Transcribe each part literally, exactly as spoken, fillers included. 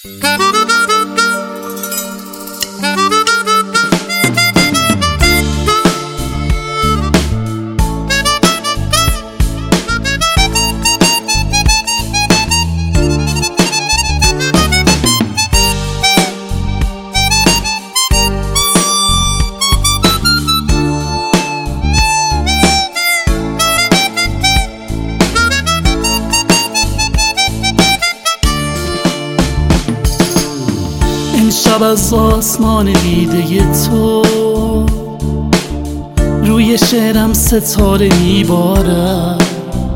شب از آسمان دیده تو روی شعرم ستاره میبارد،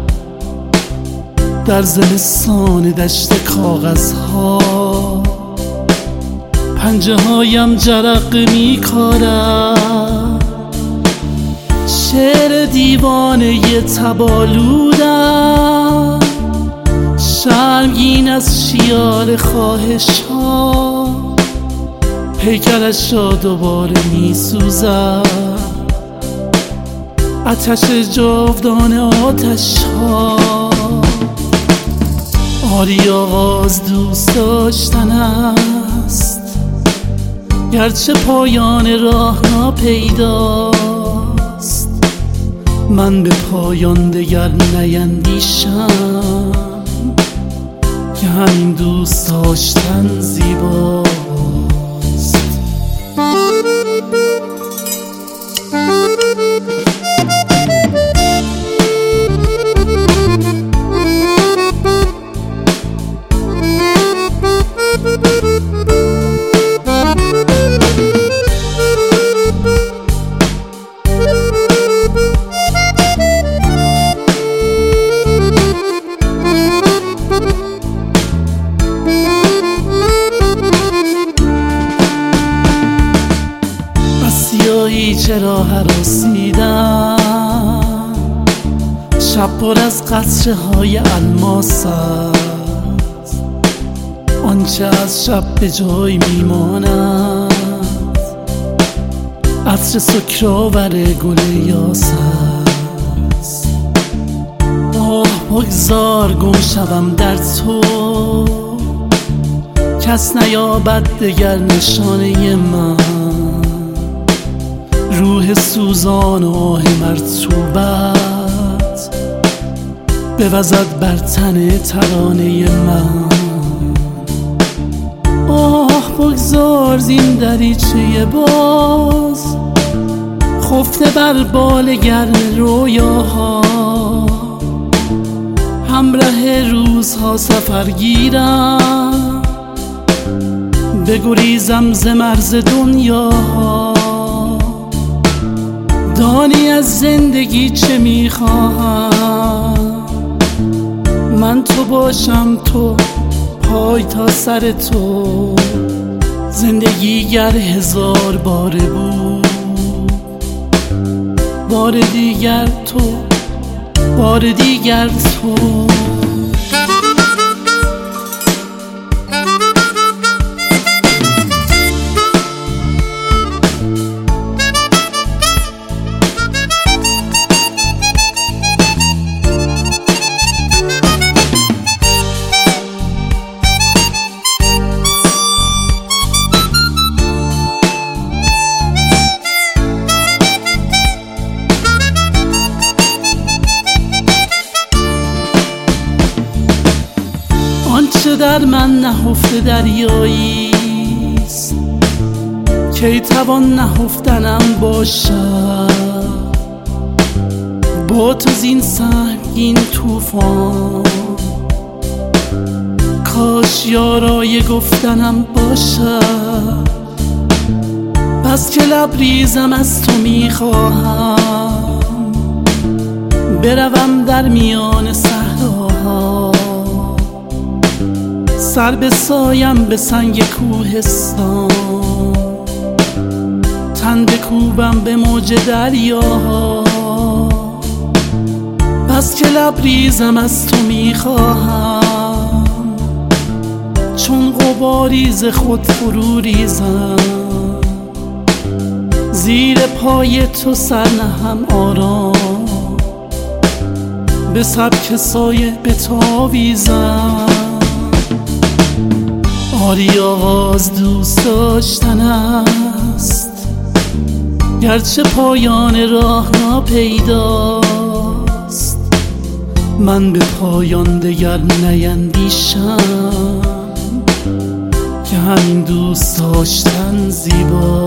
در زمستان دشت کاغذها پنجه هایم جرقه میکارد. شعر دیوانه تبالودم شرمگین از شیار خواهش ها، پیکرش را دوباره می سوزد آتش جاودان آتش ها. آری آغاز دوست داشتن است، گرچه پایان راه ناپیداست. من به پایان دگر نیندیشم که همین دوست داشتن زیباست. چرا هراسیدم شب پر از قطره های الماس است، آنچه از شب به جای میماند عطر سکرآور گل یاس است. آه بگذار گم شوم در تو، کس نیابد دگر نشانه من. روح سوزان و آه مرطوبت بوزد بر تن ترانه من. آه بگذار زین دریچه باز خفته بر بال گرم رویاها، همراه روزها سفر گیرم بگریزم ز مرز دنیاها. دانی از زندگی چه میخواهم، من تو باشم تو پای تا سر تو. زندگی گر هزار باره بود، بار دیگر تو، بار دیگر تو. آنچه در من نهفته دریاییست، کی توان نهفتنم باشد با تو زین سنگین طوفان. کاش یارای گفتنم باشد، بس که لبریزم از تو میخواهم بروم در میان صحراها. سر بسایم به سنگ کوهستان، تن بکوبم به موج دریاها. بس که لبریزم از تو میخواهم چون غباری ز خود فرو ریزم. زیر پای تو سر نهم آرام، به سبک سایه بتاویزم. آری باری آغاز دوست داشتن است، گرچه پایان راه ناپیداست. من به پایان دگر نیندیشم که همین دوست داشتن زیباست.